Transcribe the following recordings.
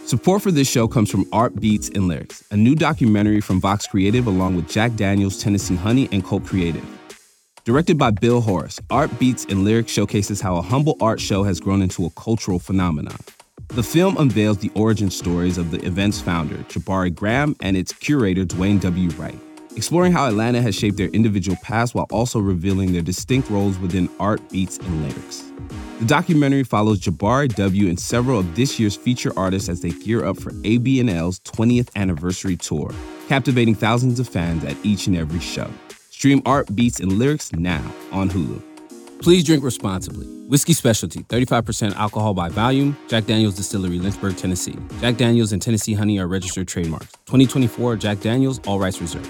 Support for this show comes from Art Beats and Lyrics, a new documentary from Vox Creative along with Jack Daniels, Tennessee Honey, and Colt Creative. Directed by Bill Horace, Art Beats and Lyrics showcases how a humble art show has grown into a cultural phenomenon. The film unveils the origin stories of the event's founder, Jabari Graham, and its curator, Dwayne W. Wright, exploring how Atlanta has shaped their individual paths while also revealing their distinct roles within Art, Beats, and Lyrics. The documentary follows Jabari W. and several of this year's feature artists as they gear up for AB&L's 20th anniversary tour, captivating thousands of fans at each and every show. Stream Art, Beats, and Lyrics now on Hulu. Please drink responsibly. Whiskey Specialty, 35% alcohol by volume. Jack Daniel's Distillery, Lynchburg, Tennessee. Jack Daniel's and Tennessee Honey are registered trademarks. 2024 Jack Daniel's, all rights reserved.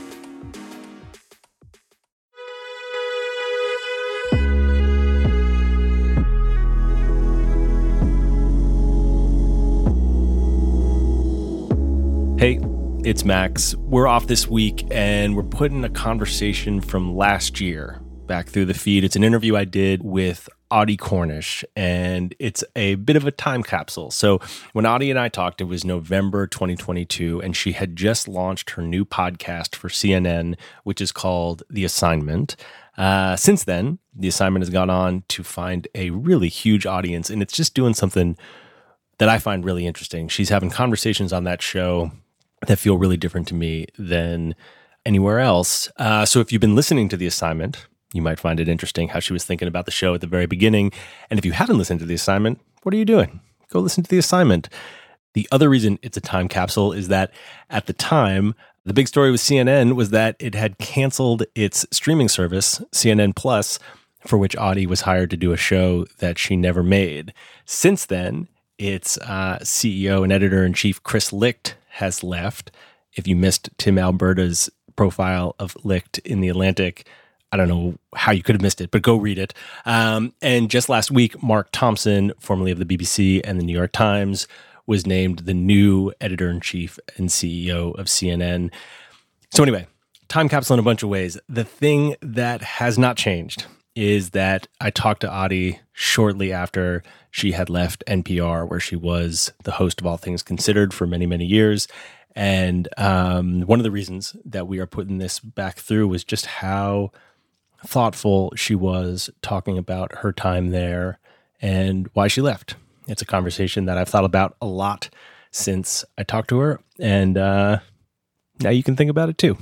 Hey, it's Max. We're off this week, and we're putting a conversation from last year back through the feed. It's an interview I did with Audie Cornish, and it's a bit of a time capsule. So when Audie and I talked, it was November 2022, and she had just launched her new podcast for CNN, which is called The Assignment. Since then, The Assignment has gone on to find a really huge audience, and it's just doing something that I find really interesting. She's having conversations on that show that feel really different to me than anywhere else. So if you've been listening to The Assignment, you might find it interesting how she was thinking about the show at the very beginning. And if you haven't listened to The Assignment, what are you doing? Go listen to The Assignment. The other reason it's a time capsule is that at the time, the big story with CNN was that it had canceled its streaming service, CNN Plus, for which Audie was hired to do a show that she never made. Since then, its CEO and editor-in-chief Chris Licht has left. If you missed Tim Alberta's profile of Licht in The Atlantic, I don't know how you could have missed it, but go read it. And just last week, Mark Thompson, formerly of the BBC and the New York Times, was named the new editor-in-chief and CEO of CNN. So anyway, time capsule in a bunch of ways. The thing that has not changed is that I talked to Audie shortly after she had left NPR, where she was the host of All Things Considered for many, many years. And one of the reasons that we are putting this back through was just how thoughtful she was talking about her time there and why she left. It's a conversation that I've thought about a lot since I talked to her, and now you can think about it too.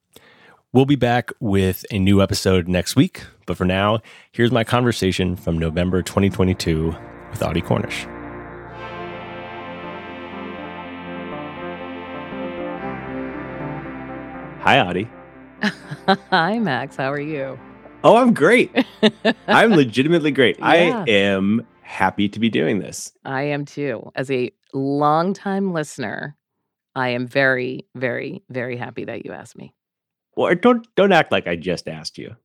We'll be back with a new episode next week, but for now, here's my conversation from November 2022 with Audie Cornish. Hi, Audie. Hi, Max. How are you? Oh, I'm great. I'm legitimately great. Yeah. I am happy to be doing this. I am too. As a longtime listener, I am very, very, very happy that you asked me. Well, don't act like I just asked you.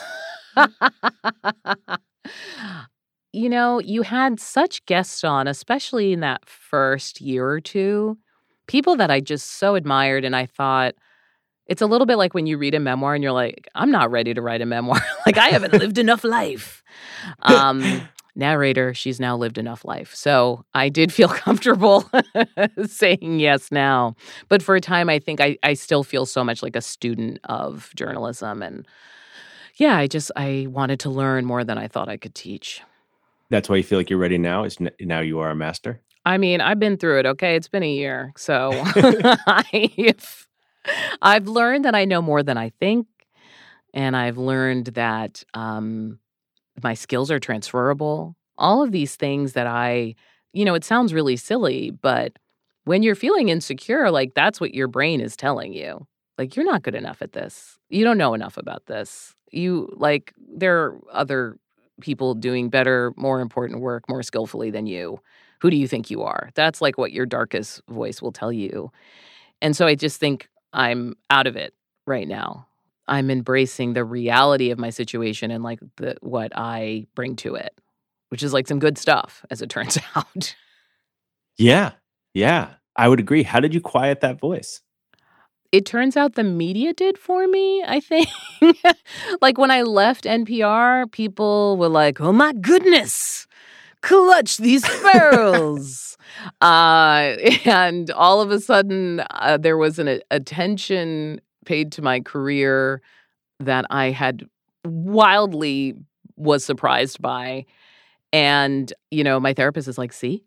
You know, you had such guests on, especially in that first year or two, people that I just so admired, and I thought, it's a little bit like when you read a memoir and you're like, I'm not ready to write a memoir. Like, I haven't lived enough life. Narrator, she's now lived enough life. So I did feel comfortable saying yes now. But for a time, I think I still feel so much like a student of journalism. And yeah, I wanted to learn more than I thought I could teach. That's why you feel like you're ready now? Now you are a master? I mean, I've been through it, okay? It's been a year. So I've learned that I know more than I think. And I've learned that my skills are transferable. All of these things that it sounds really silly, but when you're feeling insecure, like that's what your brain is telling you. Like, you're not good enough at this. You don't know enough about this. There are other people doing better, more important work, more skillfully than you. Who do you think you are? That's like what your darkest voice will tell you. And so I just think I'm out of it right now. I'm embracing the reality of my situation and like what I bring to it, which is like some good stuff, as it turns out. Yeah, I would agree. How did you quiet that voice? It turns out the media did for me, I think. Like when I left NPR, people were like, oh my goodness, clutch these pearls. And all of a sudden, there was an attention paid to my career that I had wildly was surprised by. And, my therapist is like, see?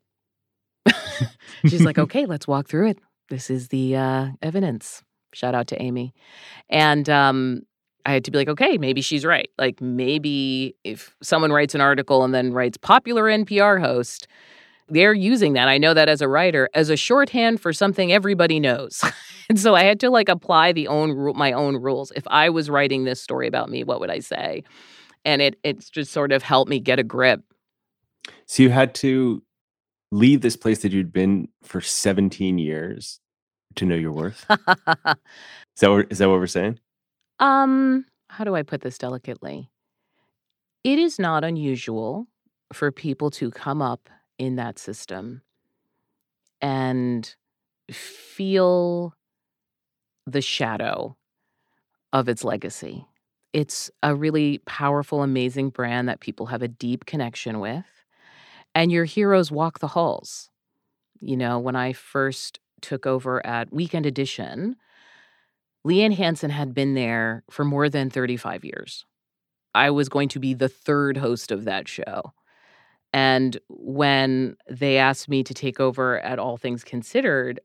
She's like, okay, let's walk through it. This is the evidence. Shout out to Amy. And I had to be like, okay, maybe she's right. Like, maybe if someone writes an article and then writes popular NPR host, they're using that. I know that as a writer, as a shorthand for something everybody knows. And so I had to apply my own rules. If I was writing this story about me, what would I say? And it's just sort of helped me get a grip. So you had to leave this place that you'd been for 17 years to know your worth? Is that what we're saying? How do I put this delicately? It is not unusual for people to come up in that system and feel the shadow of its legacy. It's a really powerful, amazing brand that people have a deep connection with. And your heroes walk the halls. When I first took over at Weekend Edition, Leanne Hansen had been there for more than 35 years. I was going to be the third host of that show. And when they asked me to take over at All Things Considered,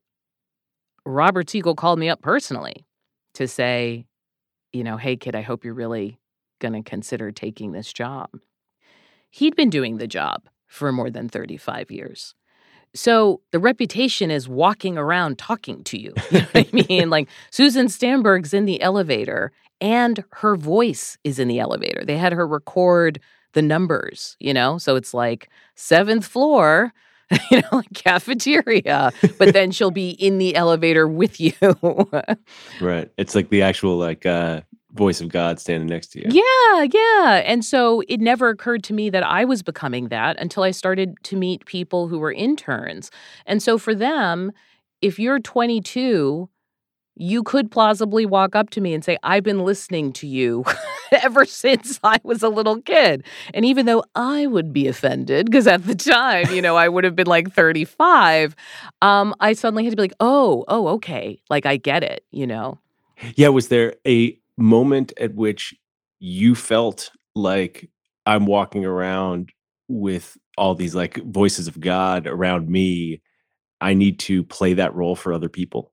Robert Siegel called me up personally to say, hey, kid, I hope you're really going to consider taking this job. He'd been doing the job for more than 35 years. So the reputation is walking around talking to you. You know what I mean? Like, Susan Stamberg's in the elevator and her voice is in the elevator. They had her record the numbers, So it's like 7th floor, like cafeteria, but then she'll be in the elevator with you. Right. It's like the actual voice of God standing next to you. Yeah. And so it never occurred to me that I was becoming that until I started to meet people who were interns. And so for them, if you're 22, you could plausibly walk up to me and say, I've been listening to you ever since I was a little kid. And even though I would be offended, because at the time, I would have been like 35, I suddenly had to be like, oh, okay. Like, I get it, Yeah, was there a moment at which you felt like I'm walking around with all these voices of God around me? I need to play that role for other people?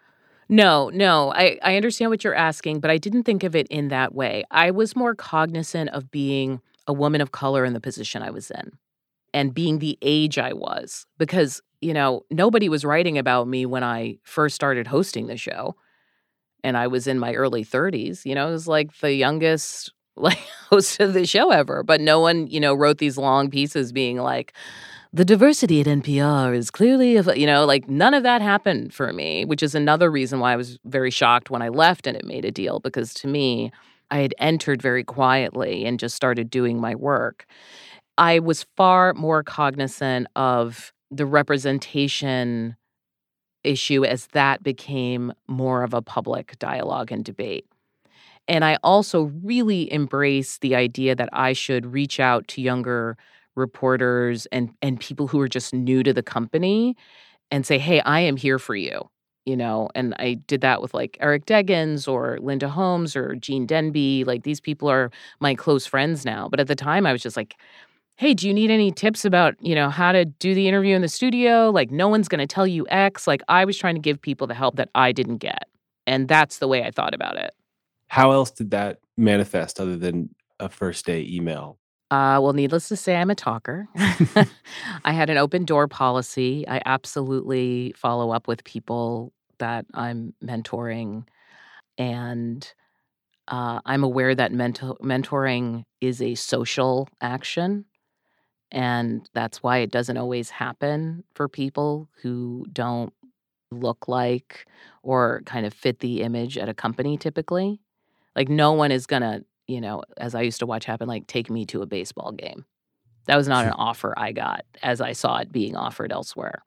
No. I understand what you're asking, but I didn't think of it in that way. I was more cognizant of being a woman of color in the position I was in and being the age I was because, nobody was writing about me when I first started hosting the show. And I was in my early 30s, it was like the youngest host of the show ever. But no one, wrote these long pieces being like, the diversity at NPR is clearly, none of that happened for me, which is another reason why I was very shocked when I left and it made a deal. Because to me, I had entered very quietly and just started doing my work. I was far more cognizant of the representation issue as that became more of a public dialogue and debate. And I also really embraced the idea that I should reach out to younger reporters and people who are just new to the company and say, hey, I am here for you, and I did that with Eric Deggans or Linda Holmes or Gene Denby. These people are my close friends now. But at the time I was just like, hey, do you need any tips about, how to do the interview in the studio? No one's going to tell you X. I was trying to give people the help that I didn't get. And that's the way I thought about it. How else did that manifest other than a first day email? Well, needless to say, I'm a talker. I had an open door policy. I absolutely follow up with people that I'm mentoring. And I'm aware that mentoring is a social action. And that's why it doesn't always happen for people who don't look like or kind of fit the image at a company typically. No one is going to, as I used to watch happen, take me to a baseball game. That was not an offer I got as I saw it being offered elsewhere.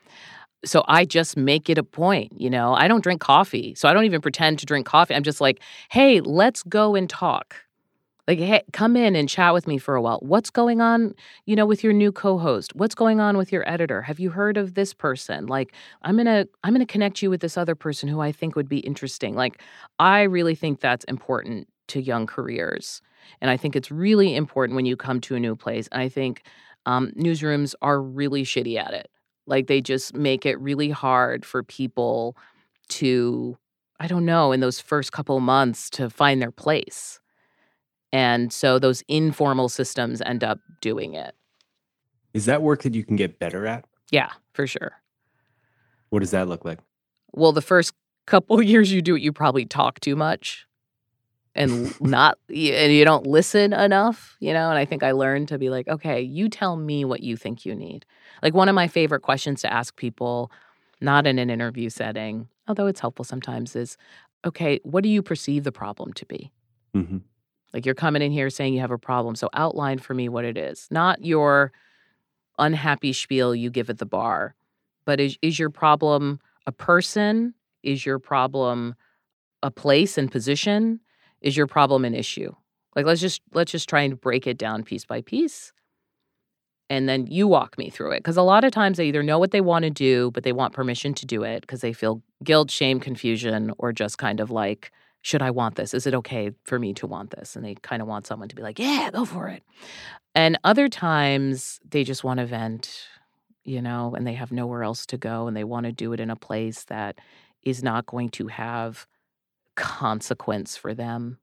So I just make it a point, I don't drink coffee. So I don't even pretend to drink coffee. I'm just like, hey, let's go and talk. Like, hey, come in and chat with me for a while. What's going on, with your new co-host? What's going on with your editor? Have you heard of this person? Like, I'm gonna connect you with this other person who I think would be interesting. Like, I really think that's important to young careers. And I think it's really important when you come to a new place. And I think newsrooms are really shitty at it. Like, they just make it really hard for people to, I don't know, in those first couple months to find their place. And so those informal systems end up doing it. Is that work that you can get better at? Yeah, for sure. What does that look like? Well, the first couple years you do it, you probably talk too much and you don't listen enough, and I think I learned to be like, okay, you tell me what you think you need. Like, one of my favorite questions to ask people, not in an interview setting, although it's helpful sometimes, is, okay, what do you perceive the problem to be? Mm-hmm. Like, you're coming in here saying you have a problem, so outline for me what it is. Not your unhappy spiel you give at the bar, but is your problem a person? Is your problem a place and position? Is your problem an issue? Like, let's just try and break it down piece by piece. And then you walk me through it. Because a lot of times they either know what they want to do, but they want permission to do it because they feel guilt, shame, confusion, or just kind of like, should I want this? Is it okay for me to want this? And they kind of want someone to be like, yeah, go for it. And other times they just want to vent, and they have nowhere else to go. And they want to do it in a place that is not going to have consequence for them.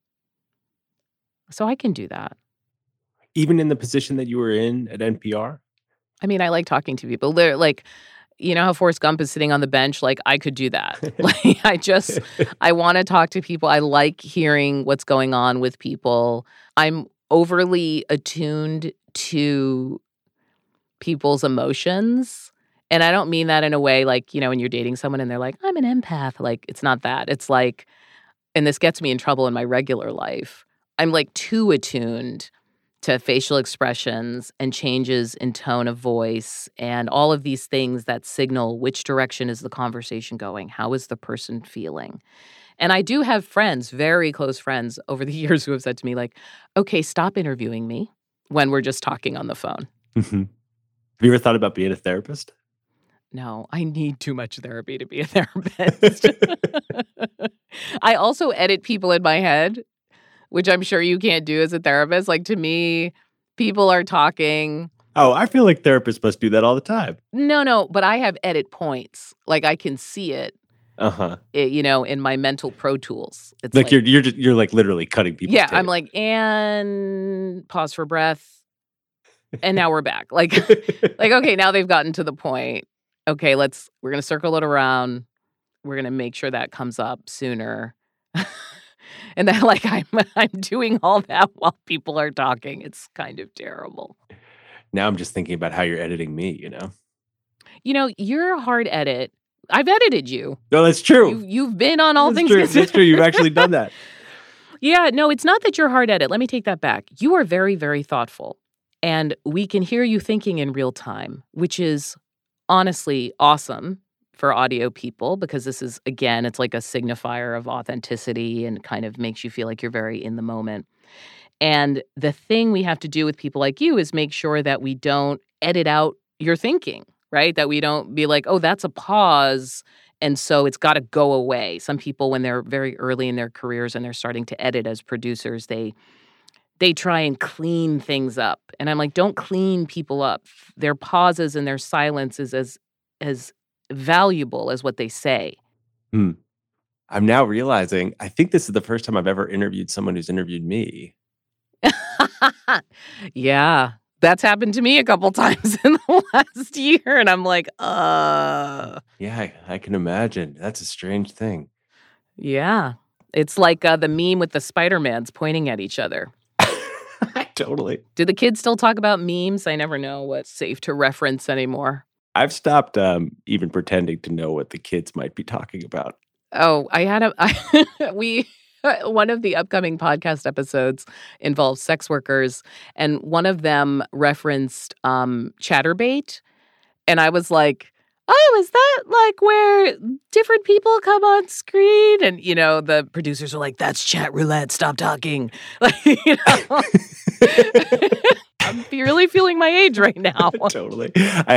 So I can do that. Even in the position that you were in at NPR? I mean, I like talking to people. They're like, how Forrest Gump is sitting on the bench? Like, I could do that. Like, I want to talk to people. I like hearing what's going on with people. I'm overly attuned to people's emotions. And I don't mean that in a way like, when you're dating someone and they're like, I'm an empath. Like, it's not that. It's like, and this gets me in trouble in my regular life, I'm like too attuned to facial expressions and changes in tone of voice and all of these things that signal which direction is the conversation going. How is the person feeling? And I do have friends, very close friends over the years who have said to me like, okay, stop interviewing me when we're just talking on the phone. Mm-hmm. Have you ever thought about being a therapist? No, I need too much therapy to be a therapist. I also edit people in my head, which I'm sure you can't do as a therapist. Like, to me, people are talking. Oh, I feel like therapists must do that all the time. No, but I have edit points. Like, I can see it. In my mental Pro Tools. It's like you're like literally cutting people. Yeah, I'm like, and pause for breath, and now we're back. Like, okay, now they've gotten to the point. Okay, we're gonna circle it around. We're gonna make sure that comes up sooner. And then, like, I'm doing all that while people are talking. It's kind of terrible. Now I'm just thinking about how you're editing me. You're a hard edit. I've edited you. No, that's true. You've been on All Things True. Considered. That's true. You've actually done that. Yeah, no, it's not that you're hard edit. Let me take that back. You are very, very thoughtful. And we can hear you thinking in real time, which is honestly awesome for audio people because this is, again, it's like a signifier of authenticity and kind of makes you feel like you're very in the moment. And the thing we have to do with people like you is make sure that we don't edit out your thinking, right? That we don't be like, oh, that's a pause, and so it's got to go away. Some people, when they're very early in their careers and they're starting to edit as producers, they try and clean things up. And I'm like, don't clean people up. Their pauses and their silence is as valuable as what they say. I'm now realizing, I think this is the first time I've ever interviewed someone who's interviewed me. Yeah, that's happened to me a couple times in the last year. And I'm like, Yeah, I can imagine. That's a strange thing. Yeah. It's like the meme with the Spider-Mans pointing at each other. Totally. Do the kids still talk about memes? I never know what's safe to reference anymore. I've stopped even pretending to know what the kids might be talking about. Oh, one of the upcoming podcast episodes involves sex workers, and one of them referenced Chatterbait, and I was like, oh, is that like where different people come on screen? And, the producers are like, that's chat roulette. Stop talking. Like, I'm really feeling my age right now. Totally. I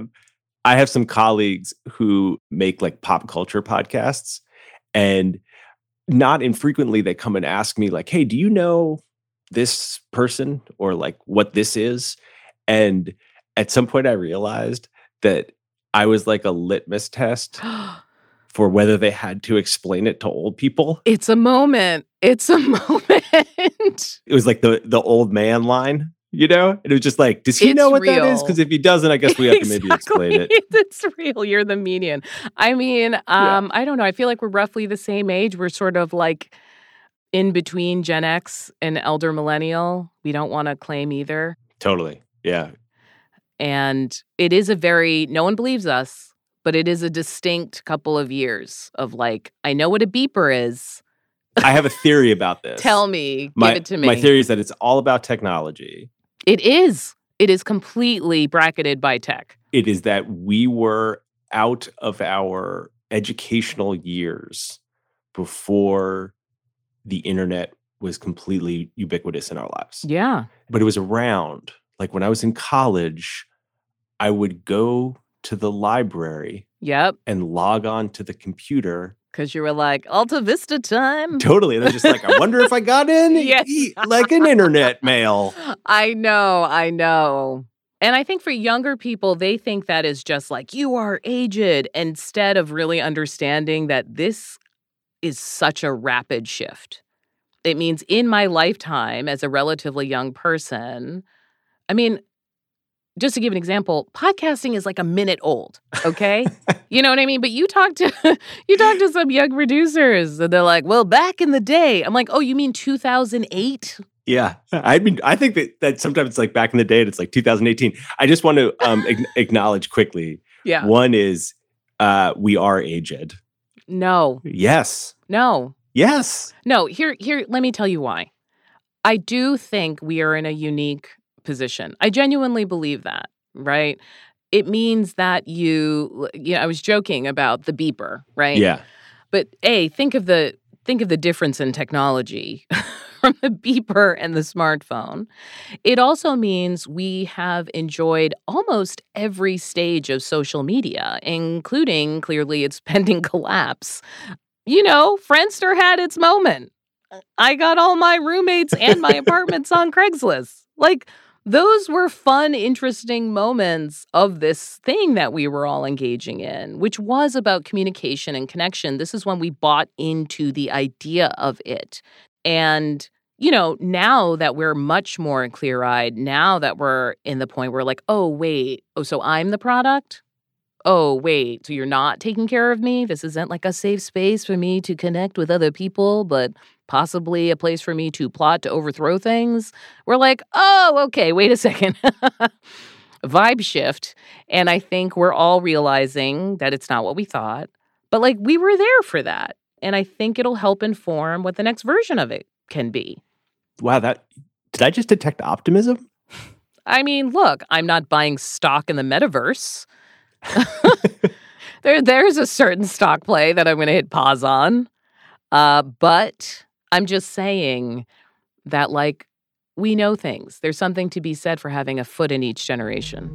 have some colleagues who make like pop culture podcasts, and not infrequently they come and ask me like, hey, do you know this person or like what this is? And at some point I realized that I was like a litmus test for whether they had to explain it to old people. It's a moment. It's a moment. It was like the old man line, And it was just like, does he know what that is? Because if he doesn't, I guess we have to maybe explain it. It's real. You're the median. I mean, I don't know. I feel like we're roughly the same age. We're sort of like in between Gen X and elder millennial. We don't want to claim either. Totally. Yeah. And it is no one believes us, but it is a distinct couple of years of like, I know what a beeper is. I have a theory about this. Tell me. Give it to me. My theory is that it's all about technology. It is. It is completely bracketed by tech. It is that we were out of our educational years before the internet was completely ubiquitous in our lives. Yeah. But it was around. Like when I was in college, I would go to the library and log on to the computer. Because you were like, Alta Vista time. Totally. And I was just like, I wonder if I got in like an internet mail. I know. And I think for younger people, they think that is just like, you are aged, instead of really understanding that this is such a rapid shift. It means in my lifetime as a relatively young person, I mean, just to give an example, podcasting is like a minute old, okay? You know what I mean? But you talk to some young producers, and they're like, well, back in the day. I'm like, oh, you mean 2008? Yeah. I think that sometimes it's like back in the day, and it's like 2018. I just want to acknowledge quickly. Yeah. One is we are aged. No. Yes. No. Yes. No. Here, let me tell you why. I do think we are in a unique position. I genuinely believe that, right? It means that I was joking about the beeper, right? Yeah. But think of the difference in technology from the beeper and the smartphone. It also means we have enjoyed almost every stage of social media, including clearly its pending collapse. Friendster had its moment. I got all my roommates and my apartments on Craigslist. Like, those were fun, interesting moments of this thing that we were all engaging in, which was about communication and connection. This is when we bought into the idea of it. And, now that we're much more clear-eyed, now that we're in the point where like, oh, wait, so I'm the product? Oh, wait, so you're not taking care of me? This isn't like a safe space for me to connect with other people, but possibly a place for me to plot to overthrow things. We're like, oh, okay, wait a second. Vibe shift. And I think we're all realizing that it's not what we thought. But like, we were there for that. And I think it'll help inform what the next version of it can be. Wow, did I just detect optimism? I mean, look, I'm not buying stock in the metaverse. There's a certain stock play that I'm going to hit pause on. But I'm just saying that, like, we know things. There's something to be said for having a foot in each generation.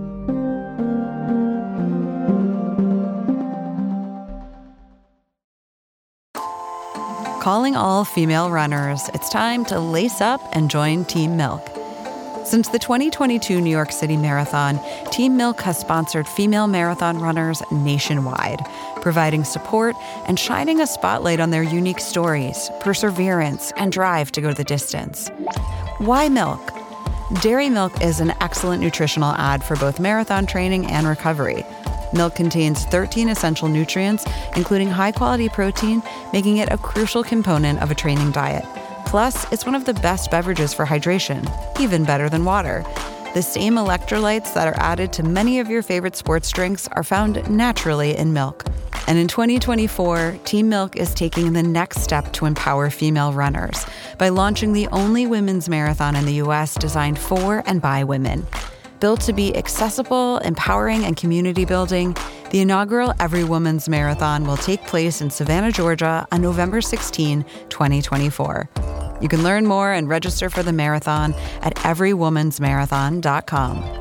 Calling all female runners, it's time to lace up and join Team Milk. Since the 2022 New York City Marathon, Team Milk has sponsored female marathon runners nationwide, providing support and shining a spotlight on their unique stories, perseverance, and drive to go the distance. Why milk? Dairy milk is an excellent nutritional add for both marathon training and recovery. Milk contains 13 essential nutrients, including high-quality protein, making it a crucial component of a training diet. Plus, it's one of the best beverages for hydration, even better than water. The same electrolytes that are added to many of your favorite sports drinks are found naturally in milk. And in 2024, Team Milk is taking the next step to empower female runners by launching the only women's marathon in the U.S. designed for and by women. Built to be accessible, empowering, and community building, The inaugural Every Woman's Marathon will take place in Savannah, Georgia on November 16, 2024. You can learn more and register for the marathon at everywomansmarathon.com.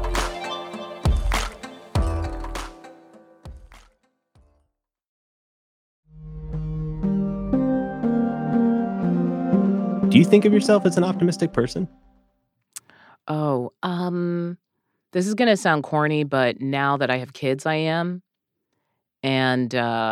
Do you think of yourself as an optimistic person? Oh, this is going to sound corny, but now that I have kids, I am. And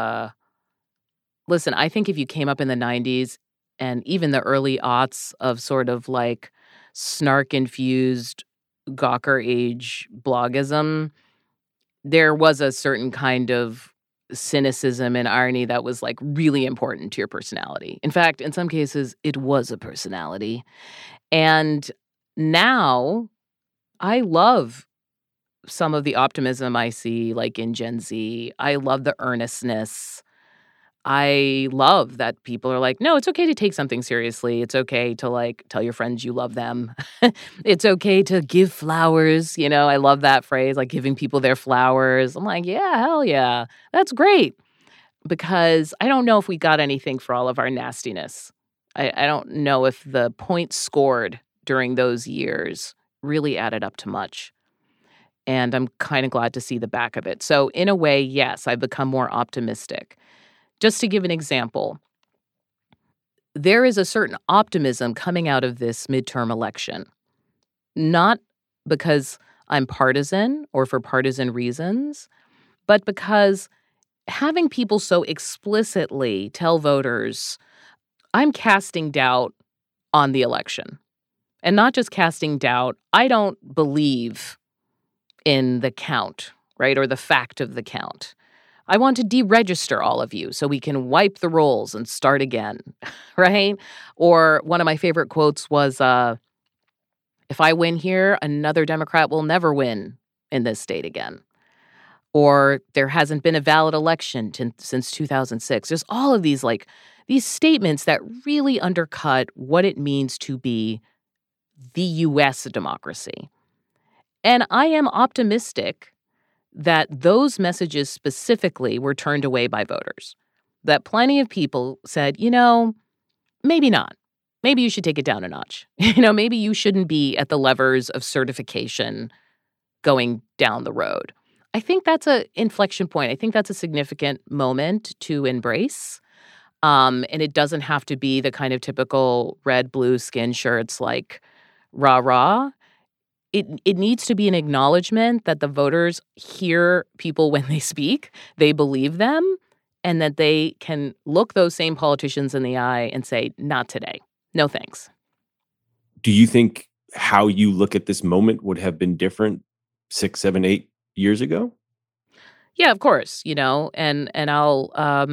listen, I think if you came up in the 90s and even the early aughts of sort of like snark-infused Gawker age blogism, there was a certain kind of cynicism and irony that was like really important to your personality. In fact, in some cases, it was a personality. And now I love some of the optimism I see, like in Gen Z. I love the earnestness. I love that people are like, no, it's okay to take something seriously. It's okay to like tell your friends you love them. It's okay to give flowers. You know, I love that phrase, like giving people their flowers. I'm like, yeah, hell yeah. That's great. Because I don't know if we got anything for all of our nastiness. I don't know if the points scored during those years really added up to much. And I'm kind of glad to see the back of it. So in a way, yes, I've become more optimistic. Just to give an example, there is a certain optimism coming out of this midterm election, not because I'm partisan or for partisan reasons, but because having people so explicitly tell voters, I'm casting doubt on the election. And not just casting doubt, I don't believe in the count, right, or the fact of the count. I want to deregister all of you so we can wipe the rolls and start again, right? Or one of my favorite quotes was, if I win here, another Democrat will never win in this state again. Or there hasn't been a valid election since 2006. There's all of these these statements that really undercut what it means to be the U.S. democracy. And I am optimistic that those messages specifically were turned away by voters. That plenty of people said, maybe not. Maybe you should take it down a notch. Maybe you shouldn't be at the levers of certification going down the road. I think that's an inflection point. I think that's a significant moment to embrace. And it doesn't have to be the kind of typical red, blue skin shirts like rah-rah. It needs to be an acknowledgement that the voters hear people when they speak, they believe them, and that they can look those same politicians in the eye and say, not today. No thanks. Do you think how you look at this moment would have been different 6, 7, 8 years ago? Yeah, of course, and I'll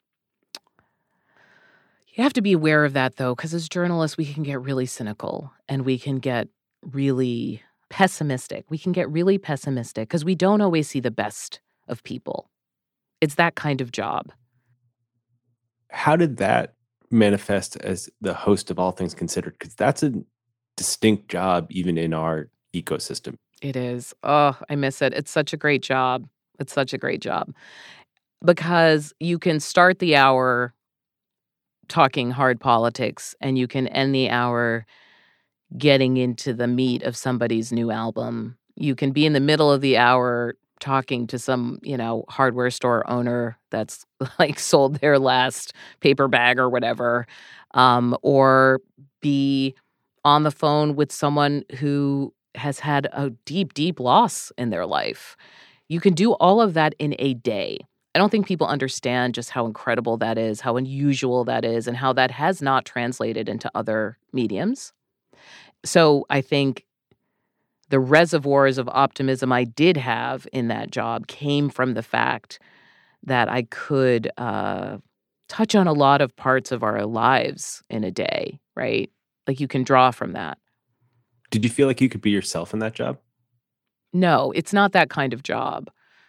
you have to be aware of that, though, because as journalists, we can get really cynical and we can get really pessimistic. We can get really pessimistic because we don't always see the best of people. It's that kind of job. How did that manifest as the host of All Things Considered? Because that's a distinct job even in our ecosystem. It is. Oh, I miss it. It's such a great job. It's such a great job. Because you can start the hour talking hard politics and you can end the hour getting into the meat of somebody's new album. You can be in the middle of the hour talking to some, hardware store owner that's sold their last paper bag or whatever, or be on the phone with someone who has had a deep, deep loss in their life. You can do all of that in a day. I don't think people understand just how incredible that is, how unusual that is, and how that has not translated into other mediums. So I think the reservoirs of optimism I did have in that job came from the fact that I could touch on a lot of parts of our lives in a day, right? You can draw from that. Did you feel like you could be yourself in that job? No, it's not that kind of job.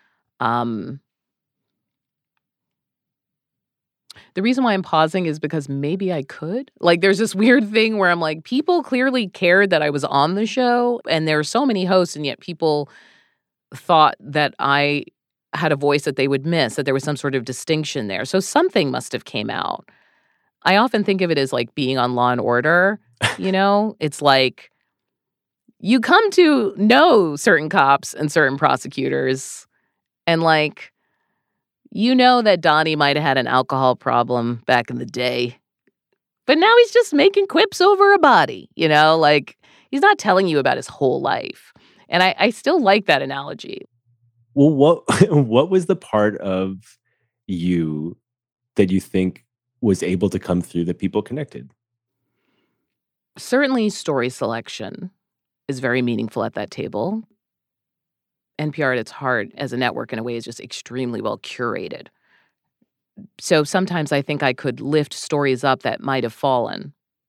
The reason why I'm pausing is because maybe I could. There's this weird thing where I'm like, people clearly cared that I was on the show, and there are so many hosts, and yet people thought that I had a voice that they would miss, that there was some sort of distinction there. So something must have came out. I often think of it as like being on Law and Order, you know? It's like you come to know certain cops and certain prosecutors, and like, you know that Donnie might have had an alcohol problem back in the day, but now he's just making quips over a body, you know? Like, he's not telling you about his whole life. And I still like that analogy. Well, what was the part of you that you think was able to come through that people connected? Certainly story selection is very meaningful at that table. NPR at its heart as a network in a way is just extremely well curated. So sometimes I think I could lift stories up that might have fallen,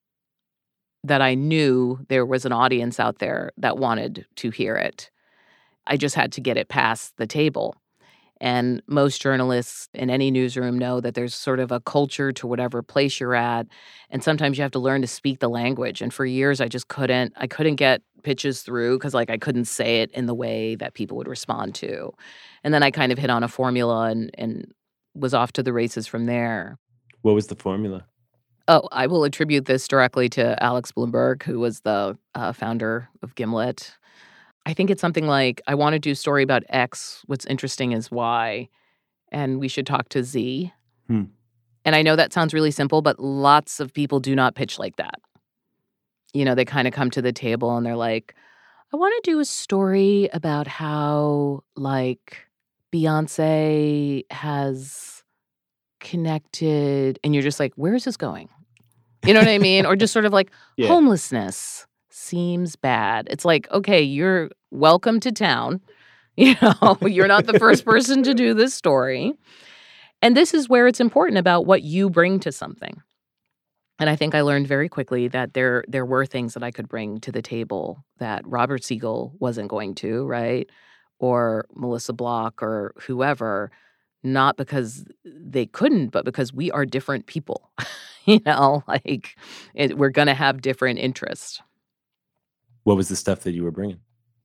that I knew there was an audience out there that wanted to hear it. I just had to get it past the table. And most journalists in any newsroom know that there's sort of a culture to whatever place you're at. And sometimes you have to learn to speak the language. And for years, I just couldn't get pitches through because like I couldn't say it in the way that people would respond to. And then I kind of hit on a formula and was off to the races from there. What was the formula? Oh, I will attribute this directly to Alex Blumberg, who was the founder of Gimlet. I think it's something like, I want to do a story about X. What's interesting is Y. And we should talk to Z. And I know that sounds really simple, but lots of people do not pitch like that. You know, they kind of come to the table and they're like, I want to do a story about how, like, Beyonce has connected. And you're just like, where is this going? You know what I mean? Or just sort of like homelessness seems bad. It's like, okay, you're welcome to town. You know, you're not the first person to do this story. And this is where it's important about what you bring to something. And I think I learned very quickly that there were things that I could bring to the table that Robert Siegel wasn't going to, right? Or Melissa Block or whoever, not because they couldn't, but because we are different people. You know, like we're going to have different interests. What was the stuff that you were bringing?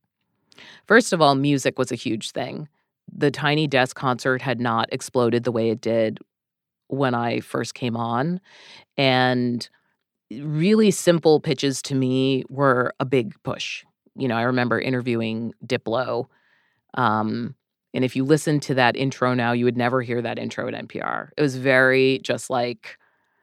First of all, music was a huge thing. The Tiny Desk concert had not exploded the way it did when I first came on. And really simple pitches to me were a big push. You know, I remember interviewing Diplo. And if you listen to that intro now, you would never hear that intro at NPR. It was very just like,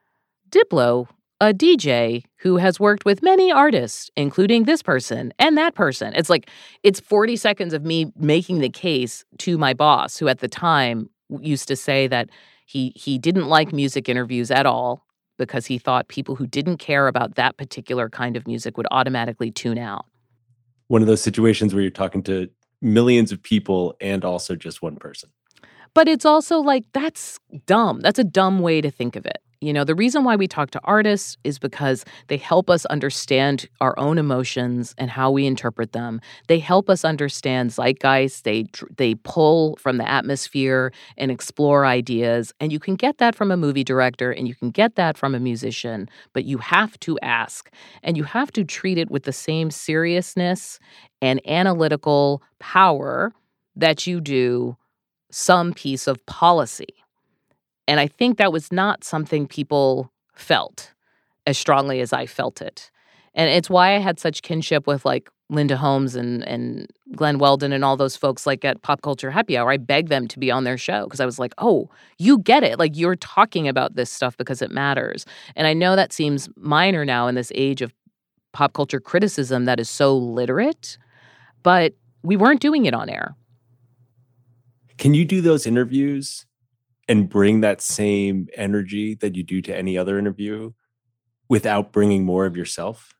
Diplo, a DJ who has worked with many artists, including this person and that person. It's like, it's 40 seconds of me making the case to my boss, who at the time used to say that he didn't like music interviews at all because he thought people who didn't care about that particular kind of music would automatically tune out. One of those situations where you're talking to millions of people and also just one person. But it's also like, that's dumb. That's a dumb way to think of it. You know, the reason why we talk to artists is because they help us understand our own emotions and how we interpret them. They help us understand zeitgeist. They pull from the atmosphere and explore ideas. And you can get that from a movie director and you can get that from a musician, but you have to ask. And you have to treat it with the same seriousness and analytical power that you do some piece of policy. And I think that was not something people felt as strongly as I felt it. And it's why I had such kinship with like Linda Holmes and Glenn Weldon and all those folks like at Pop Culture Happy Hour. I begged them to be on their show because I was like, oh, you get it. Like you're talking about this stuff because it matters. And I know that seems minor now in this age of pop culture criticism that is so literate, but we weren't doing it on air. Can you do those interviews and bring that same energy that you do to any other interview without bringing more of yourself?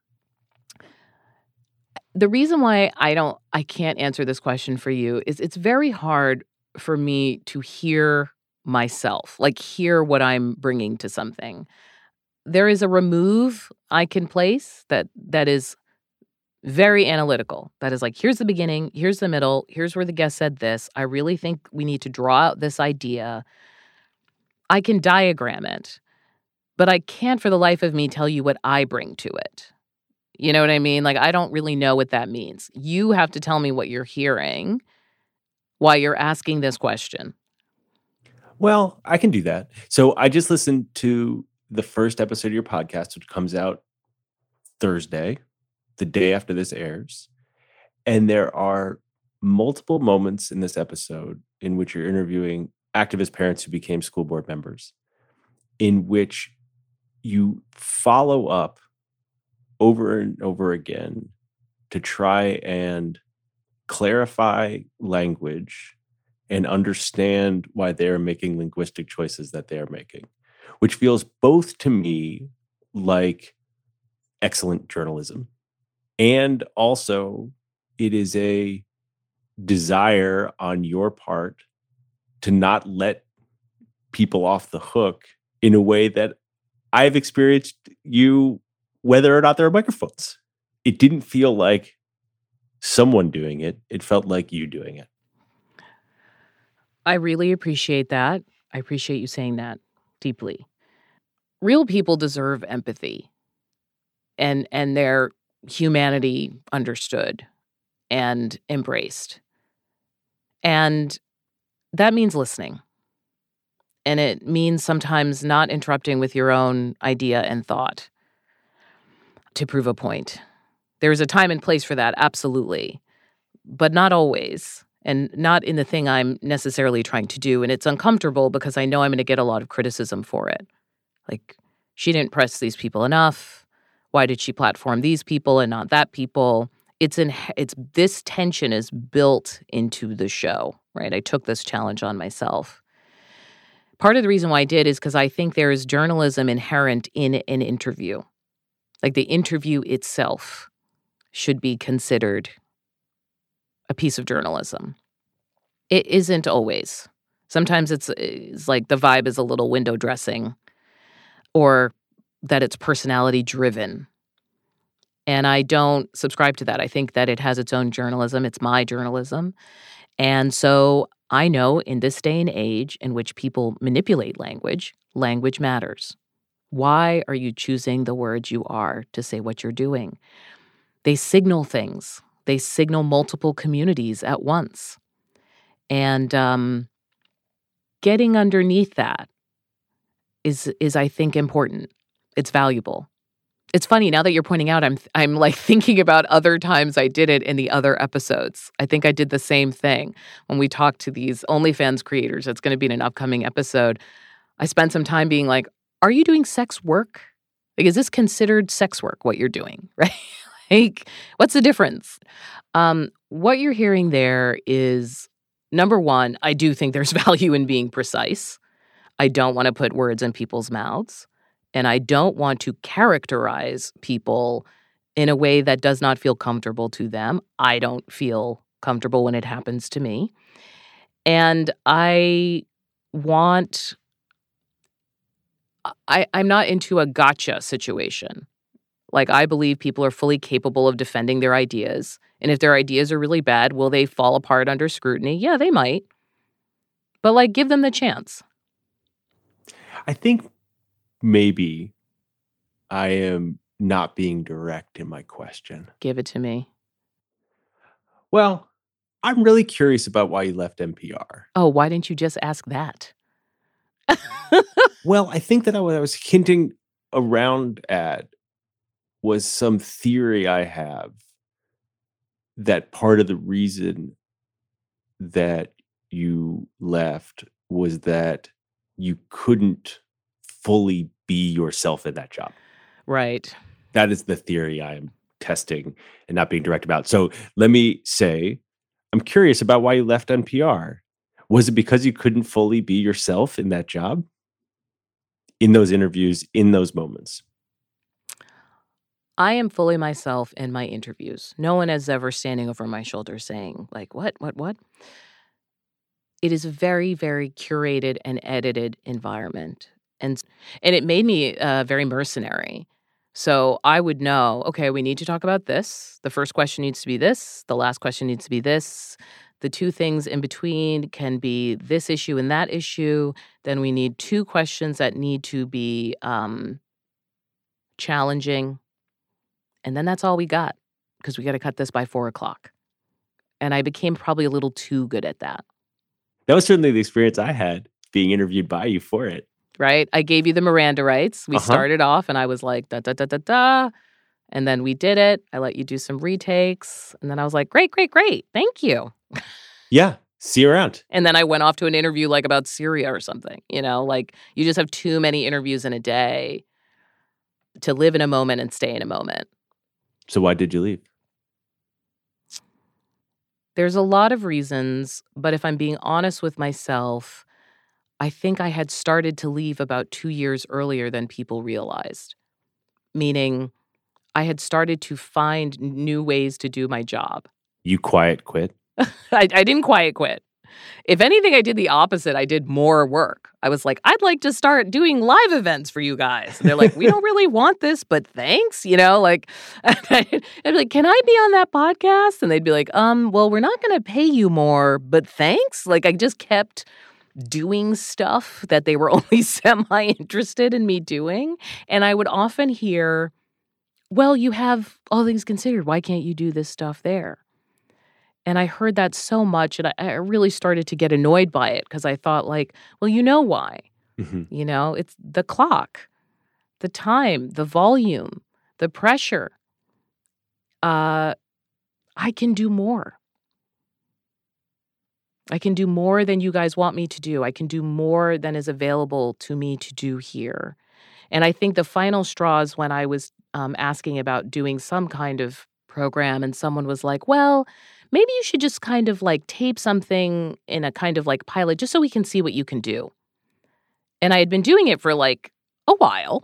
The reason why I can't answer this question for you is it's very hard for me to hear myself, like hear what I'm bringing to something. There is a remove I can place that is very analytical. That is like, here's the beginning, here's the middle, here's where the guest said this. I really think we need to draw out this idea. I can diagram it, but I can't for the life of me tell you what I bring to it. You know what I mean? Like, I don't really know what that means. You have to tell me what you're hearing. why you're asking this question. Well, I can do that. So I just listened to the first episode of your podcast, which comes out Thursday, the day after this airs. And there are multiple moments in this episode in which you're interviewing activist parents who became school board members, in which you follow up over and over again to try and clarify language and understand why they're making linguistic choices that they're making, which feels both to me like excellent journalism, and also it is a desire on your part to not let people off the hook in a way that I've experienced you, whether or not there are microphones. It didn't feel like someone doing it. It felt like you doing it. I really appreciate that. I appreciate you saying that deeply. Real people deserve empathy and their humanity understood and embraced. And that means listening. And it means sometimes not interrupting with your own idea and thought to prove a point. There's a time and place for that, absolutely, but not always. And not in the thing I'm necessarily trying to do. And it's uncomfortable because I know I'm going to get a lot of criticism for it. Like, she didn't press these people enough. Why did she platform these people and not that people? It's this tension is built into the show, right? I took this challenge on myself. Part of the reason why I did is because I think there is journalism inherent in an interview. Like, the interview itself should be considered a piece of journalism. It isn't always. Sometimes it's like the vibe is a little window dressing, or that it's personality driven. And I don't subscribe to that. I think that it has its own journalism. It's my journalism. And so I know in this day and age in which people manipulate language, language matters. Why are you choosing the words you are to say what you're doing? They signal things. They signal multiple communities at once. And getting underneath that is I think important. It's valuable. It's funny now that you're pointing out. I'm like thinking about other times I did it in the other episodes. I think I did the same thing when we talked to these OnlyFans creators. That's going to be in an upcoming episode. I spent some time being like, "Are you doing sex work? Like, is this considered sex work? What you're doing, right? Like, what's the difference?" What you're hearing there is, number one, I do think there's value in being precise. I don't want to put words in people's mouths. And I don't want to characterize people in a way that does not feel comfortable to them. I don't feel comfortable when it happens to me. And I'm not into a gotcha situation. Like, I believe people are fully capable of defending their ideas. And if their ideas are really bad, will they fall apart under scrutiny? Yeah, they might. But, like, give them the chance. I think maybe I am not being direct in my question. Give it to me. Well, I'm really curious about why you left NPR. Oh, why didn't you just ask that? Well, I think that what I was hinting around at was some theory I have that part of the reason that you left was that you couldn't fully be yourself in that job. Right. That is the theory I am testing and not being direct about. So let me say, I'm curious about why you left NPR. Was it because you couldn't fully be yourself in that job? In those interviews, in those moments? I am fully myself in my interviews. No one is ever standing over my shoulder saying, like, what? It is a very, very curated and edited environment. And it made me very mercenary. So I would know, okay, we need to talk about this. The first question needs to be this. The last question needs to be this. The two things in between can be this issue and that issue. Then we need two questions that need to be challenging. And then that's all we got, because we got to cut this by 4:00. And I became probably a little too good at that. That was certainly the experience I had being interviewed by you for it. Right? I gave you the Miranda rights. We started off and I was like, da, da, da, da, da. And then we did it. I let you do some retakes. And then I was like, great, great, great. Thank you. Yeah. See you around. And then I went off to an interview like about Syria or something. You know, like you just have too many interviews in a day to live in a moment and stay in a moment. So why did you leave? There's a lot of reasons, but if I'm being honest with myself, I think I had started to leave about 2 years earlier than people realized. Meaning, I had started to find new ways to do my job. You quiet quit? I didn't quiet quit. If anything, I did the opposite. I did more work. I was like, I'd like to start doing live events for you guys. And they're like, we don't really want this, but thanks. You know, like, I'd be like, can I be on that podcast? And they'd be like, well, we're not going to pay you more, but thanks. Like, I just kept doing stuff that they were only semi-interested in me doing. And I would often hear, well, you have all things considered. Why can't you do this stuff there? And I heard that so much, and I really started to get annoyed by it because I thought, like, well, you know why? Mm-hmm. You know, it's the clock, the time, the volume, the pressure. I can do more. I can do more than you guys want me to do. I can do more than is available to me to do here. And I think the final straw is when I was asking about doing some kind of program, and someone was like, well, maybe you should just kind of like tape something in a kind of like pilot just so we can see what you can do. And I had been doing it for like a while.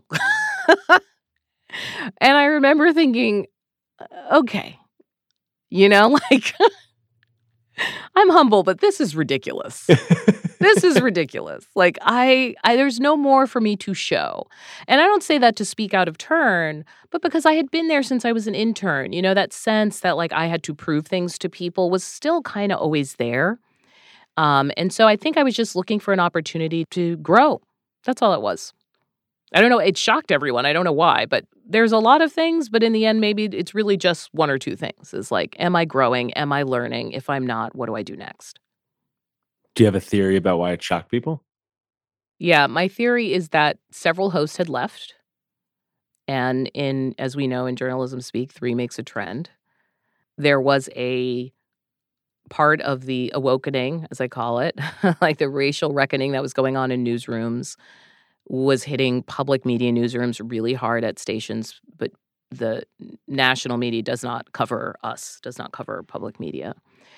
And I remember thinking, okay, you know, like, I'm humble, but this is ridiculous. This is ridiculous. Like, I there's no more for me to show. And I don't say that to speak out of turn, but because I had been there since I was an intern. You know, that sense that, like, I had to prove things to people was still kind of always there. And so I think I was just looking for an opportunity to grow. That's all it was. I don't know. It shocked everyone. I don't know why, but there's a lot of things. But in the end, maybe it's really just one or two things. It's like, am I growing? Am I learning? If I'm not, what do I do next? Do you have a theory about why it shocked people? Yeah, my theory is that several hosts had left. And as we know in journalism speak, 3 makes a trend. There was a part of the awakening, as I call it, like the racial reckoning that was going on in newsrooms, was hitting public media newsrooms really hard at stations, but the national media does not cover us, does not cover public media.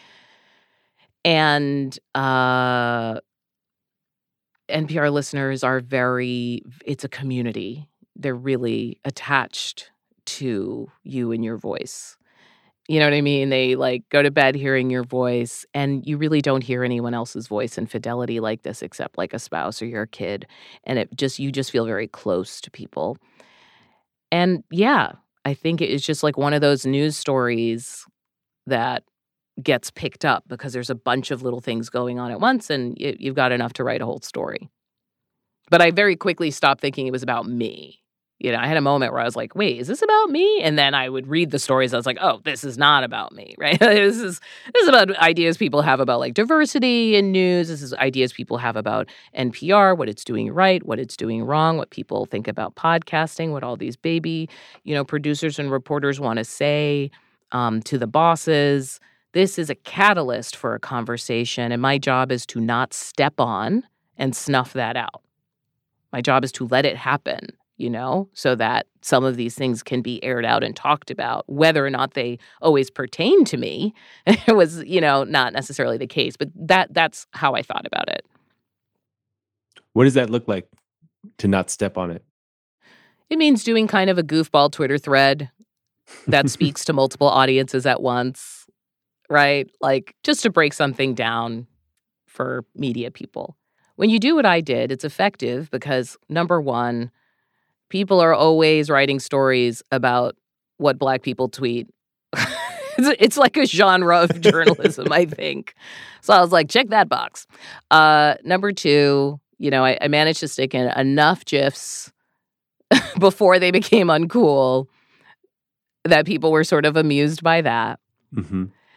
And NPR listeners are it's a community. They're really attached to you and your voice. You know what I mean? They like go to bed hearing your voice, and you really don't hear anyone else's voice in fidelity like this except like a spouse or your kid. And you just feel very close to people. And yeah, I think it's just like one of those news stories that gets picked up because there's a bunch of little things going on at once, and you've got enough to write a whole story. But I very quickly stopped thinking it was about me. You know, I had a moment where I was like, wait, is this about me? And then I would read the stories. I was like, oh, this is not about me, right? This is about ideas people have about like diversity in news. This is ideas people have about NPR, what it's doing right, what it's doing wrong, what people think about podcasting, what all these baby, producers and reporters want to say to the bosses. This is a catalyst for a conversation, and my job is to not step on and snuff that out. My job is to let it happen, so that some of these things can be aired out and talked about. Whether or not they always pertain to me was, not necessarily the case, but that's how I thought about it. What does that look like to not step on it? It means doing kind of a goofball Twitter thread that speaks to multiple audiences at once, right? Like just to break something down for media people. When you do what I did, it's effective because, number one, people are always writing stories about what Black people tweet. It's like a genre of journalism, I think. So I was like, check that box. Number two, I managed to stick in enough GIFs before they became uncool that people were sort of amused by that. Mm-hmm.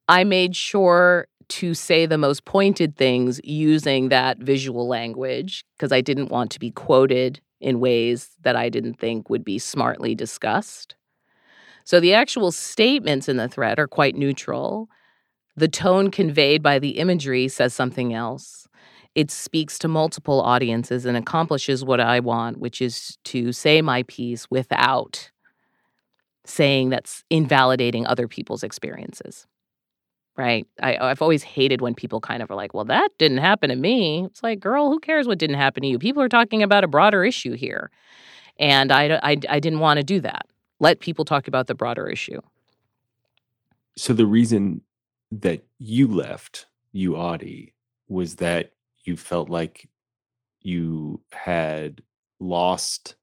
I made sure to say the most pointed things using that visual language because I didn't want to be quoted in ways that I didn't think would be smartly discussed. So the actual statements in the thread are quite neutral. The tone conveyed by the imagery says something else. It speaks to multiple audiences and accomplishes what I want, which is to say my piece without saying that's invalidating other people's experiences, right? I've always hated when people kind of are like, well, that didn't happen to me. It's like, girl, who cares what didn't happen to you? People are talking about a broader issue here. And I didn't want to do that. Let people talk about the broader issue. So the reason that you left UAudie was that you felt like you had lost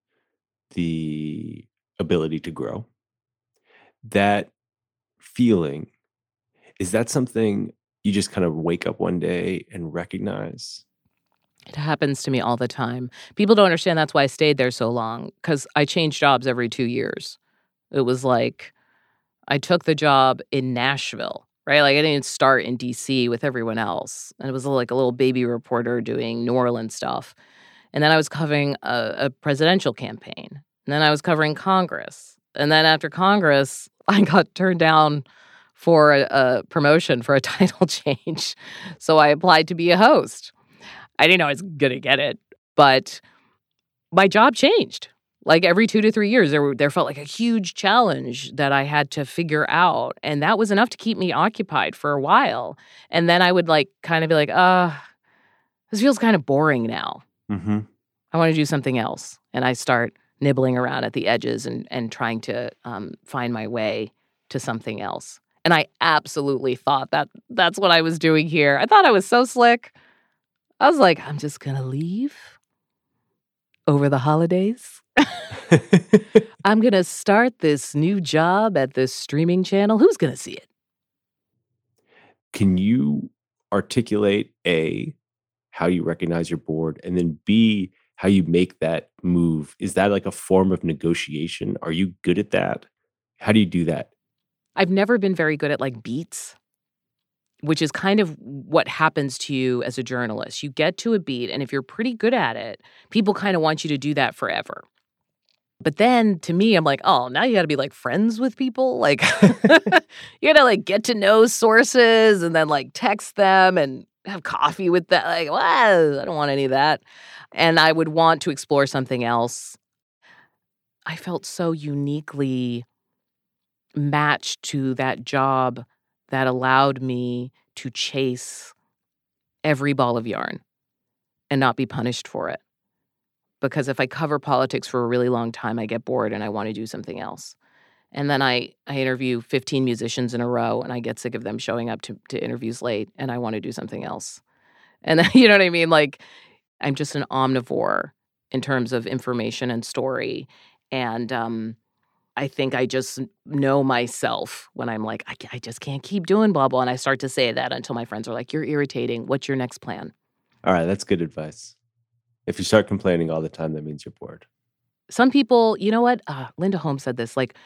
the ability to grow. That feeling, is that something you just kind of wake up one day and recognize? It happens to me all the time. People don't understand that's why I stayed there so long, because I changed jobs every 2 years. It was like I took the job in Nashville, right? Like I didn't start in D.C. with everyone else. And it was like a little baby reporter doing New Orleans stuff. And then I was covering a presidential campaign. And then I was covering Congress. And then after Congress, I got turned down for a promotion for a title change. So I applied to be a host. I didn't know I was going to get it, but my job changed. Like every 2 to 3 years, there felt like a huge challenge that I had to figure out. And that was enough to keep me occupied for a while. And then I would like kind of be like, this feels kind of boring now. Mm-hmm. I want to do something else. And I start nibbling around at the edges and trying to find my way to something else. And I absolutely thought that's what I was doing here. I thought I was so slick. I was like, I'm just going to leave over the holidays. I'm going to start this new job at this streaming channel. Who's going to see it? Can you articulate A, how you recognize you're bored, and then B, how you make that move? Is that like a form of negotiation? Are you good at that? How do you do that? I've never been very good at like beats, which is kind of what happens to you as a journalist. You get to a beat, and if you're pretty good at it, people kind of want you to do that forever. But then to me, I'm like, oh, now you got to be like friends with people. Like you got to like get to know sources and then like text them and have coffee with them. Like, well, I don't want any of that. And I would want to explore something else. I felt so uniquely matched to that job that allowed me to chase every ball of yarn and not be punished for it. Because if I cover politics for a really long time, I get bored and I want to do something else. And then I interview 15 musicians in a row and I get sick of them showing up to interviews late and I want to do something else. And then, you know what I mean? Like, I'm just an omnivore in terms of information and story. And I think I just know myself when I'm like, I just can't keep doing blah, blah. And I start to say that until my friends are like, you're irritating. What's your next plan? All right, that's good advice. If you start complaining all the time, that means you're bored. Some people, you know what? Linda Holmes said this, like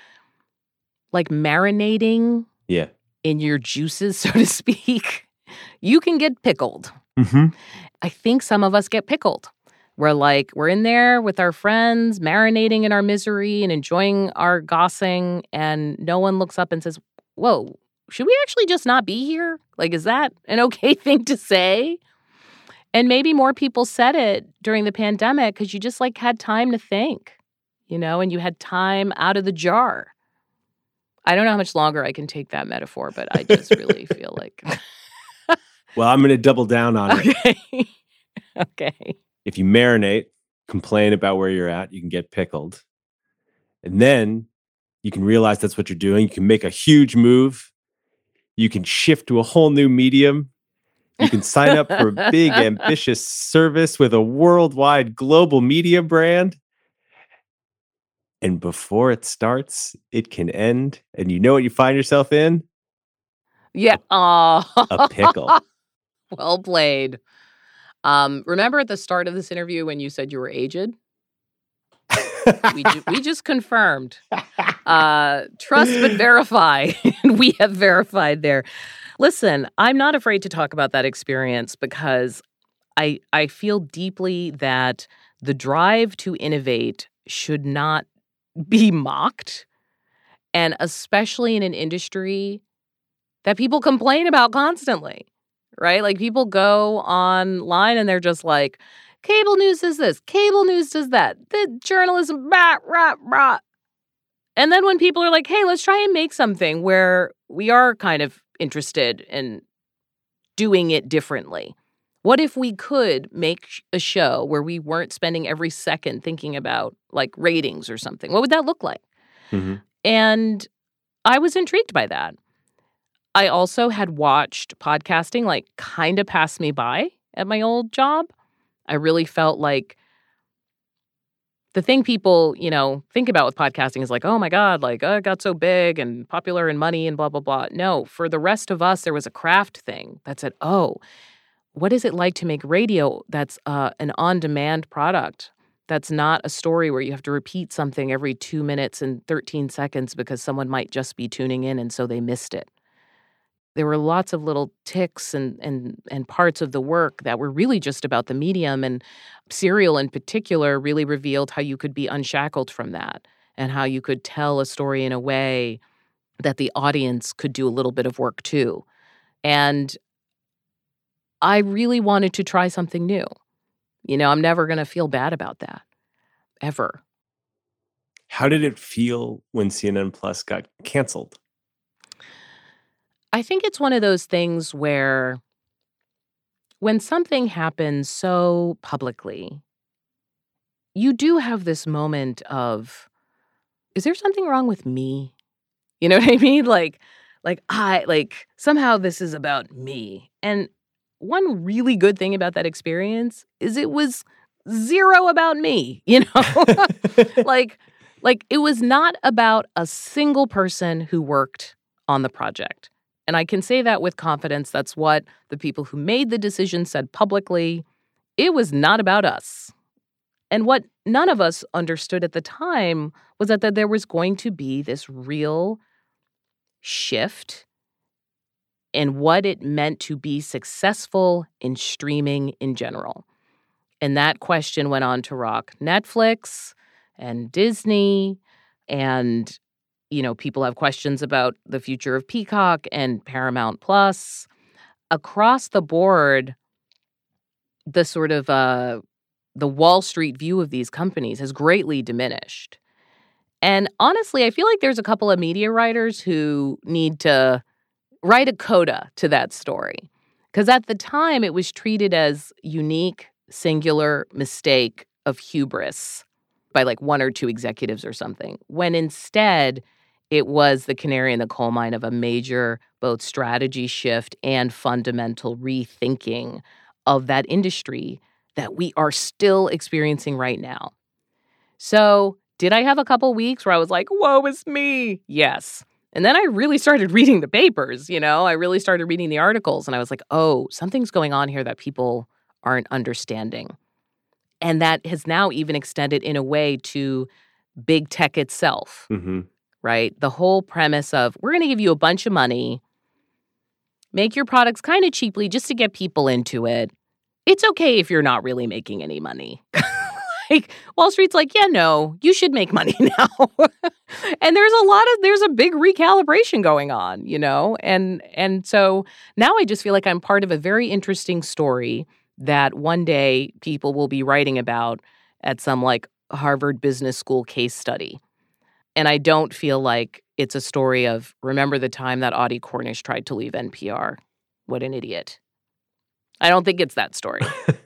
marinating in your juices, so to speak, you can get pickled. Mm-hmm. I think some of us get pickled. We're in there with our friends, marinating in our misery and enjoying our gossing, and no one looks up and says, whoa, should we actually just not be here? Like, is that an okay thing to say? And maybe more people said it during the pandemic because you just like had time to think, you know, and you had time out of the jar. I don't know how much longer I can take that metaphor, but I just really feel like. Well, I'm going to double down on it. Okay. If you marinate, complain about where you're at, you can get pickled. And then you can realize that's what you're doing. You can make a huge move. You can shift to a whole new medium. You can sign up for a big, ambitious service with a worldwide global media brand. And before it starts, it can end. And you know what you find yourself in? Yeah. A pickle. Well played. Remember at the start of this interview when you said you were aged? We just confirmed. Trust but verify. We have verified there. Listen, I'm not afraid to talk about that experience because I feel deeply that the drive to innovate should not be mocked, and especially in an industry that people complain about constantly, right? Like people go online and they're just like, cable news does this, cable news does that, the journalism, rah, rah, rah. And then when people are like, hey, let's try and make something where we are kind of interested in doing it differently. What if we could make a show where we weren't spending every second thinking about like ratings or something? What would that look like? Mm-hmm. And I was intrigued by that. I also had watched podcasting like kind of pass me by at my old job. I really felt like the thing people, think about with podcasting is like, oh my God, like, it got so big and popular and money and blah, blah, blah. No, for the rest of us, there was a craft thing that said, oh, what is it like to make radio that's an on-demand product? That's not a story where you have to repeat something every 2 minutes and 13 seconds because someone might just be tuning in and so they missed it. There were lots of little ticks and parts of the work that were really just about the medium, and Serial in particular really revealed how you could be unshackled from that and how you could tell a story in a way that the audience could do a little bit of work too. And I really wanted to try something new. I'm never going to feel bad about that, ever. How did it feel when CNN Plus got canceled? I think it's one of those things where when something happens so publicly, you do have this moment of, is there something wrong with me? You know what I mean? Like somehow this is about me. And one really good thing about that experience is it was zero about me, like it was not about a single person who worked on the project. And I can say that with confidence. That's what the people who made the decision said publicly. It was not about us. And what none of us understood at the time was that there was going to be this real shift in what it meant to be successful in streaming in general. And that question went on to rock Netflix and Disney, and people have questions about the future of Peacock and Paramount Plus. Across the board, the sort of the Wall Street view of these companies has greatly diminished. And honestly, I feel like there's a couple of media writers who need to write a coda to that story. Because at the time, it was treated as unique, singular mistake of hubris by like one or two executives or something, when instead it was the canary in the coal mine of a major both strategy shift and fundamental rethinking of that industry that we are still experiencing right now. So did I have a couple weeks where I was like, woe is me? Yes. And then I really started reading the papers, I really started reading the articles, and I was like, oh, something's going on here that people aren't understanding. And that has now even extended in a way to big tech itself, right? The whole premise of, we're going to give you a bunch of money, make your products kind of cheaply just to get people into it. It's okay if you're not really making any money. Like, Wall Street's like, yeah, no, you should make money now. And there's a big recalibration going on, And so now I just feel like I'm part of a very interesting story that one day people will be writing about at some like Harvard Business School case study. And I don't feel like it's a story of, remember the time that Audie Cornish tried to leave NPR? What an idiot. I don't think it's that story.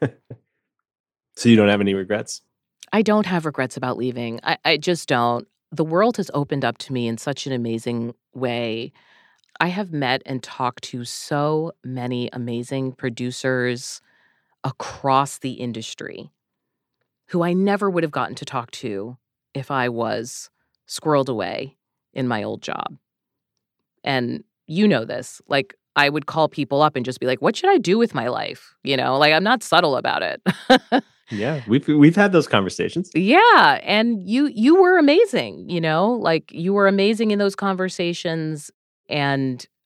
So you don't have any regrets? I don't have regrets about leaving. I just don't. The world has opened up to me in such an amazing way. I have met and talked to so many amazing producers across the industry who I never would have gotten to talk to if I was squirreled away in my old job. And you know this, like I would call people up and just be like, what should I do with my life? Like I'm not subtle about it. Yeah, we've had those conversations. Yeah, and you were amazing, like you were amazing in those conversations. And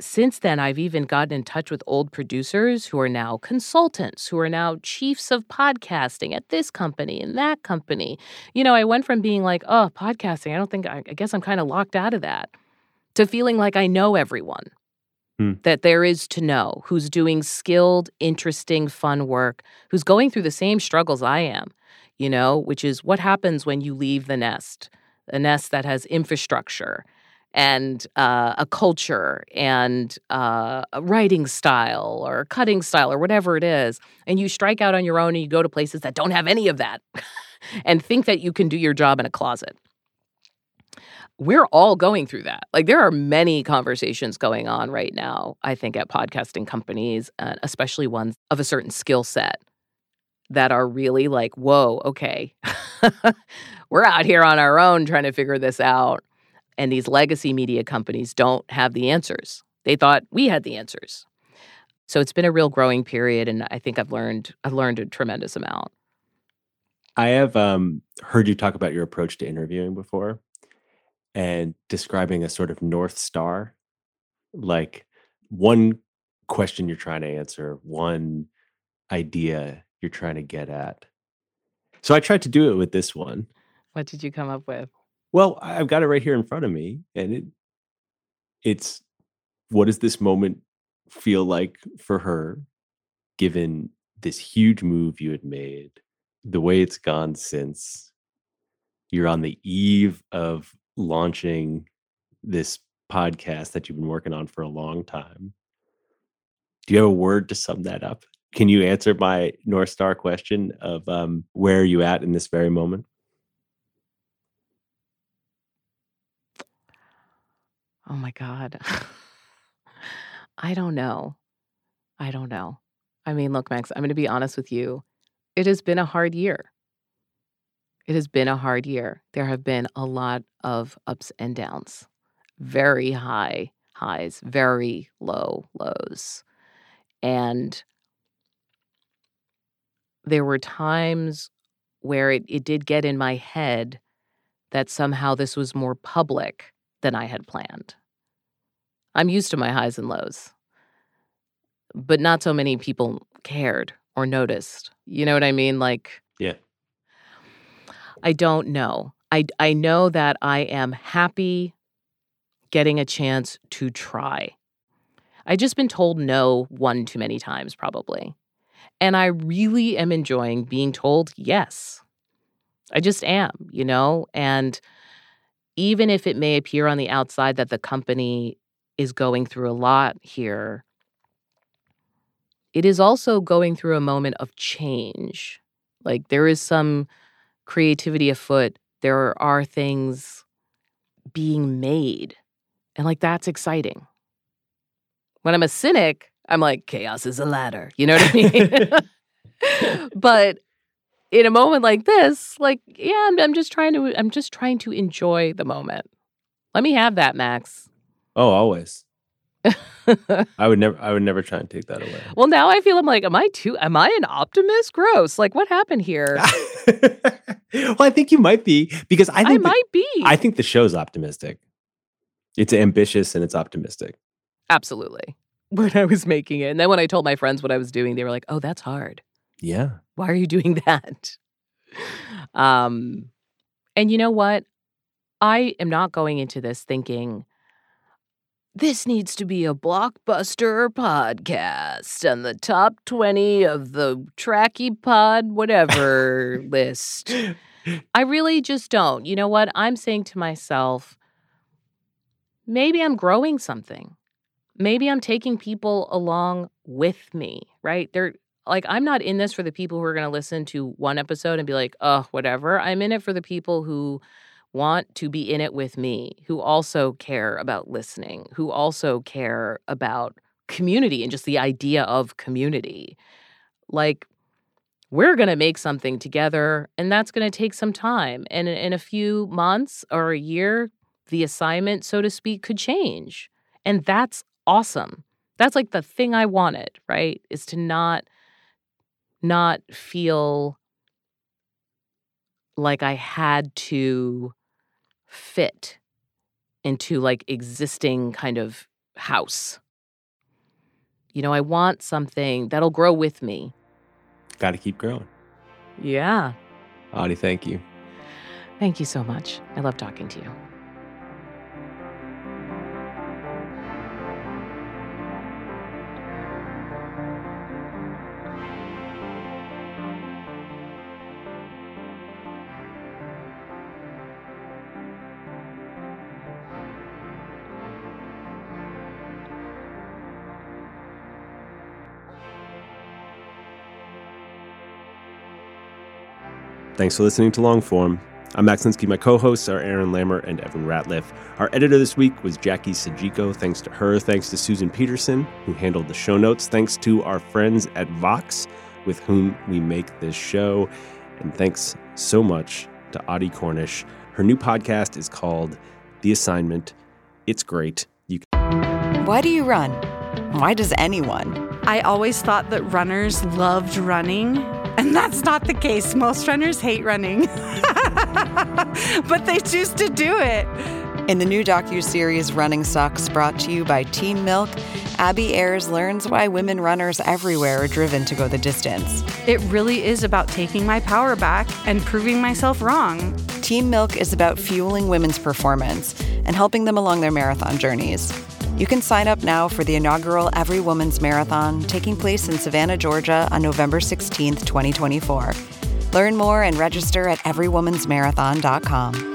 since then, I've even gotten in touch with old producers who are now consultants, who are now chiefs of podcasting at this company and that company. I went from being like, oh, podcasting, I guess I'm kind of locked out of that, to feeling like I know everyone that there is to know, who's doing skilled, interesting, fun work, who's going through the same struggles I am, which is what happens when you leave a nest that has infrastructure and a culture and a writing style or cutting style or whatever it is, and you strike out on your own and you go to places that don't have any of that and think that you can do your job in a closet. We're all going through that. Like, there are many conversations going on right now, I think, at podcasting companies, especially ones of a certain skill set, that are really like, whoa, okay, we're out here on our own trying to figure this out. And these legacy media companies don't have the answers. They thought we had the answers. So it's been a real growing period, and I think I've learned a tremendous amount. I have heard you talk about your approach to interviewing before and describing a sort of North Star, like one question you're trying to answer, one idea you're trying to get at. So I tried to do it with this one. What did you come up with? Well, I've got it right here in front of me, and it's what does this moment feel like for her, given this huge move you had made, the way it's gone since. You're on the eve of launching this podcast that you've been working on for a long time. Do you have a word to sum that up? Can you answer my North Star question of where are you at in this very moment? Oh my God. I don't know. I mean, look, Max, I'm going to be honest with you. It has been a hard year. There have been a lot of ups and downs, very high highs, very low lows. And there were times where it did get in my head that somehow this was more public than I had planned. I'm used to my highs and lows, but not so many people cared or noticed. You know what I mean? Like, yeah. I don't know. I know that I am happy getting a chance to try. I've just been told no one too many times, probably. And I really am enjoying being told yes. I just am, and even if it may appear on the outside that the company is going through a lot here, it is also going through a moment of change. Like, there is some creativity afoot. There are things being made. And, like, that's exciting. When I'm a cynic, I'm like, chaos is a ladder. You know what I mean? But in a moment like this, like, yeah, I'm just trying to enjoy the moment. Let me have that, Max. Oh, always. I would never try and take that away. Well, now I feel I'm like, am I an optimist? Gross. Like, what happened here? Well, I think you might be, because I might be. I think the show's optimistic. It's ambitious and it's optimistic. Absolutely. When I was making it. And then when I told my friends what I was doing, they were like, oh, that's hard. Yeah. Why are you doing that? And you know what? I am not going into this thinking, this needs to be a blockbuster podcast on the top 20 of the Tracky Pod whatever list. I really just don't. You know what? I'm saying to myself, maybe I'm growing something. Maybe I'm taking people along with me, right? I'm not in this for the people who are going to listen to one episode and be like, oh, whatever. I'm in it for the people who want to be in it with me, who also care about listening, who also care about community and just the idea of community. Like, we're going to make something together, and that's going to take some time. And in a few months or a year, the assignment, so to speak, could change. And that's awesome. That's like the thing I wanted, right? Is to not feel like I had to fit into like existing kind of house. I want something that'll grow with me. Got to keep growing. Yeah. Audie, thank you. Thank you so much. I love talking to you. Thanks for listening to Longform. I'm Max Linsky. My co-hosts are Aaron Lammer and Evan Ratliff. Our editor this week was Jackie Sajiko. Thanks to her. Thanks to Susan Peterson, who handled the show notes. Thanks to our friends at Vox, with whom we make this show. And thanks so much to Audie Cornish. Her new podcast is called The Assignment. It's great. Why do you run? Why does anyone? I always thought that runners loved running, and that's not the case. Most runners hate running, but they choose to do it. In the new docuseries Running Sucks, brought to you by Team Milk, Abby Ayers learns why women runners everywhere are driven to go the distance. It really is about taking my power back and proving myself wrong. Team Milk is about fueling women's performance and helping them along their marathon journeys. You can sign up now for the inaugural Every Woman's Marathon, taking place in Savannah, Georgia on November 16th, 2024. Learn more and register at everywomansmarathon.com.